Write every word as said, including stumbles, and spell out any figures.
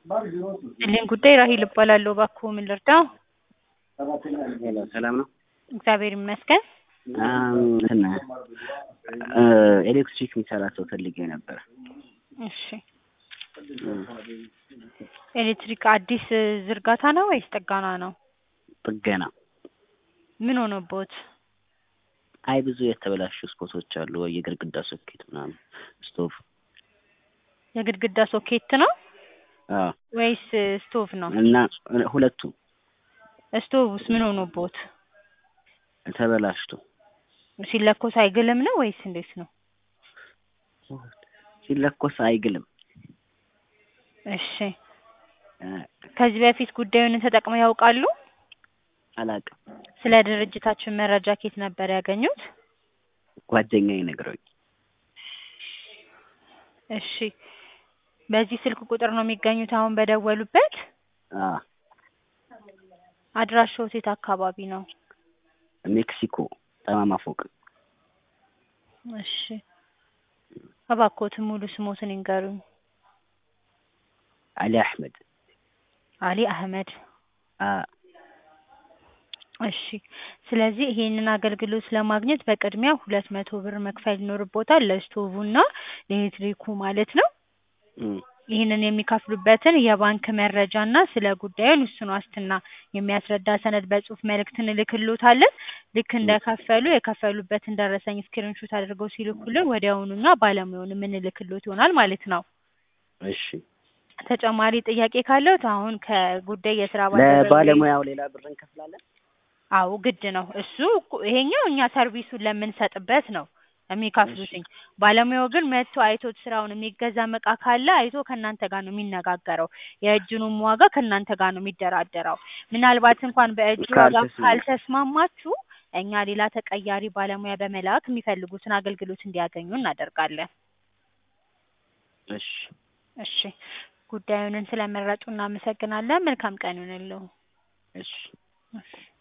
እኔን ጉዳይ ራሂል እባላለሁ። እባክዎ ምን ልርዳው? ሄሎ ሰላም ነው? እግዚአብሔር ይመስገን። አም እንትን እ ኤሌክትሪክ የሚሰራ ሰው ፈልጌ ነበር። እሺ ኤሌክትሪክ አዲስ ዝርጋታ ነው ወይስ ጥገና ነው? ጥገና። ምን ሆኖቦት? አይ ብዙ የተበላሹ ስፖቶች አሉ፣ የግድግዳ ሶኬት ምናምን፣ ስቶቭ። የግድግዳ ሶኬት ነው አዎ ወይስ ስቶቭ ነው? እና ሁለቱም። ስቶቭስ ምን ሆኖቦት? ተበላሽቶ። ሲለኮስ አይግልም ነው ወይስ እንዴት ነው? ሲለኮስ አይግልም። እሺ ከዚህ በፊት ጉዳዩን ተጠቅመው ያውቃሉ? አላውቅም። ስለ ድርጅታችን መረጃ ከየት ነበር ያገኙት? ጓደኛዬ ነግሮኝ። እሺ በዚህ ስልክ ቁጥር ነው የሚገኙት አሁን በደወሉበት? አዎ። አድራሻዎት የት አካባቢ ነው? ሜክሲኮ ጠማማ ፎቅ። እሺ እባክዎትን ሙሉ ስሞትን ይንገሩኝ። አሊ አህመድ። አሊ አህመድ። አዎ። እሺ ስለዚህ ይሄንን አገልግሎት ለማግኘት በቅድሚያ ሁለት መቶ ብር መክፈል ይኖርቦታል፣ ለስቶቡና ለኤሌክትሪኩ ማለት ነው። እም ይሄንን የሚከፍሉበትን የባንክ መረጃና ስለ ጉዳዩ ውሱን ዋስትና የሚያስረዳ ሰነድ በጽሁፍ መልእክት እንልክልዎታለን። ልክ እንደከፈሉ የከፈሉበትን ደረሰኝ ስክሪንሾት አድርገው ሲልኩልን ወዲያውኑ እኛ ባለሙያውን የምንልክልዎት ይሆናል ማለት ነው። እሺ ተጨማሪ ጥያቄ ካለዎት አሁን ከጉዳይ የስራ ባልደረባዬ ለባለሙያው ሌላ ብር እንከፍላለን? አዎ ግድ ነው። እሱ ይሄኛው እኛ ሰርቪሱን ለምንሰጥበት ነው የሚከፍሉትኝ። ባለሙያው ግን መጥቶ አይቶት ስራውን የሚገዛም እቃ ካለ አይቶ ከእናንተ ጋር ነው የሚነጋገረው። የእጁንም ዋጋ ከእናንተ ጋር ነው የሚደራደረው። ምናልባት እንኳን በእጅ ዋጋ ካልተስማማ ካልተስማማችሁ እኛ ሌላ ተቀያሪ ባለሙያ በመላክ የሚፈልጉትን አገልግሎት እንዲያገኙ እናደርጋለን። እሺ እሺ ጉዳዩን ስለመረጡ እናመሰግናለን። መልካም ቀን ይሁንልዎ። እሺ እሺ